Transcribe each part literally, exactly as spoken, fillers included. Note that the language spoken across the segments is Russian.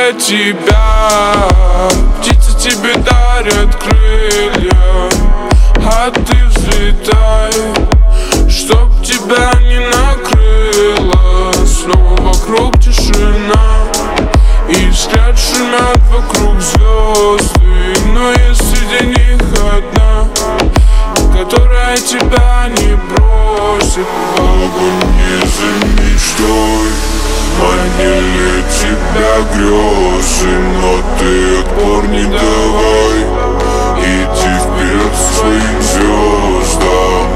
для тебя. Птицы тебе дарят крылья, а ты взлетай, чтоб тебя не накрыло. Снова вокруг тишина, и взгляд шумят вокруг звезды. Но есть среди них одна, которая тебя не бросит. В огонь за мечтой манили тебя грезы, но ты отпор не давай, иди вперед к своим звездам.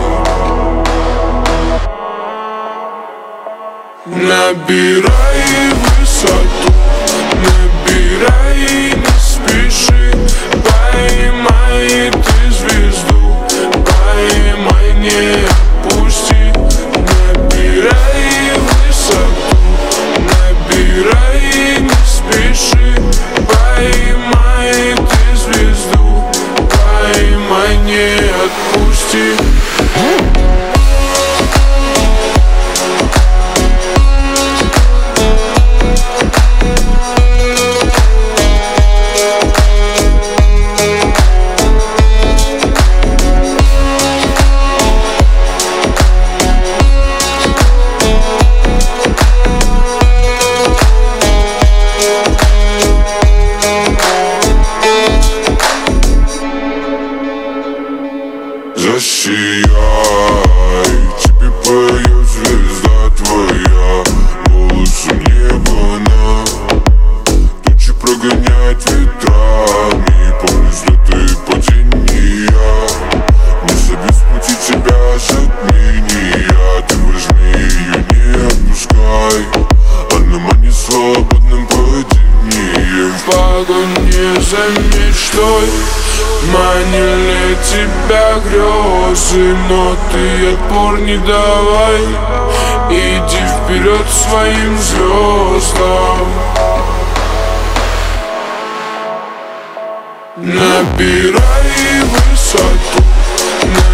Набирай высоту, набирай, не спеши. Поймай ты звезду, поймай, не отпусти. Набирай высоту, набирай, не спеши. Поймай ты звезду, поймай, не отпусти. Засияй, тебе поет звезда твоя, голосом неба на тучи прогоняет ветрами. Помни взлеты и падения, не собью с пути тебя затмения. Ты возьми ее, не отпускай, она манит свободным падением. В погоне за мечтой манили тебя грезы, но ты отпор не давай, иди вперед к своим звездам. Набирай высоту,